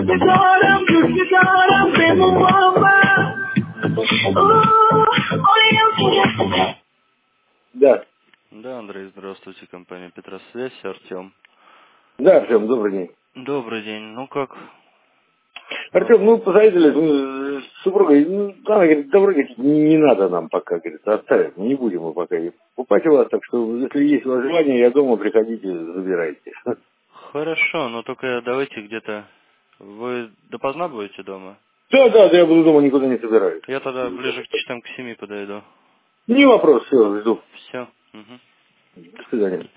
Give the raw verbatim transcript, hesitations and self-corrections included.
Да. Да, Андрей, здравствуйте, компания Петросвязь, Артем. Да, Артем, добрый день. Добрый день. Ну как? Артем, ну, посоветовали ну, с супругой, ну, она говорит, добро, говорит, не, не надо нам пока, говорит, оставим, не будем мы пока покупать у вас, так что, если есть у вас желание, я дома, приходите, забирайте. Хорошо, но только давайте где-то... Вы допоздна будете дома? Да, да, да, я буду дома, никуда не собираюсь. Я тогда ближе к часам к семи подойду. Не вопрос, все, жду. Все. Угу. До свидания.